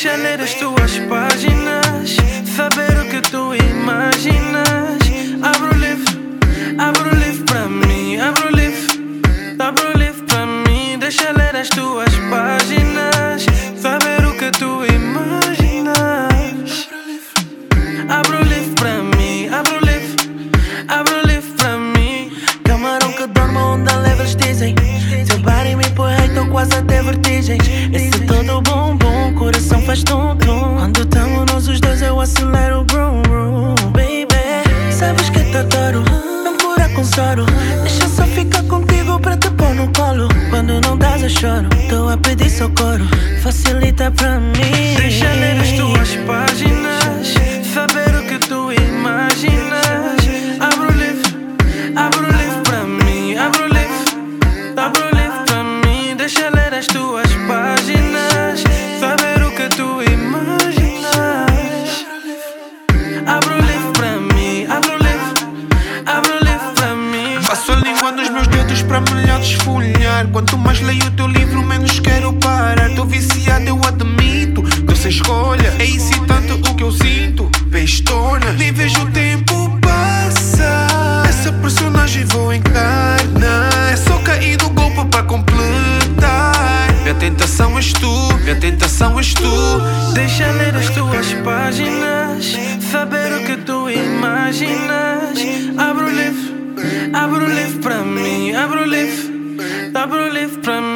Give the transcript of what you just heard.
Deixa ler as tuas páginas, saber o que tu imaginas. Abro o livro pra mim, abro o livro pra mim. Deixa ler as tuas páginas, saber o que tu imaginas. Abro o livro pra mim, abro o livro pra mim. Camarão que dorme, onda leve, eles dizem. Teu body me põe rei, tô quase até vertigens. Esse todo bumbum, coração faz tum-tum. Quando tamo nós os dois eu acelero o brum brum. Baby, sabes que te adoro, não cura com soro. Deixa só ficar contigo pra te pôr no colo. Quando não dás eu choro, tô a pedir socorro. Facilita pra mim. Deixa ler as tuas páginas, saber o que tu imaginas. Abro o livro pra mim, abro o livro pra mim. Deixa ler as tuas páginas, saber o que tu imaginas. Abro o livro pra mim, abro o livro pra mim. Passo a língua nos meus dedos para melhor desfolhar. Quanto mais leio o teu livro, menos quero parar. Tô viciado, eu admito, tô sem escolha. É excitante o que eu sinto, bestona. Nem vejo o tempo passar. Essa personagem vou encarnar. É só cair no golpe para completar. Minha tentação és tu, minha tentação és tu. Deixa ler as tuas páginas, saber o que tu imaginas. Abro o livro pra mim, abro o livro pra mim.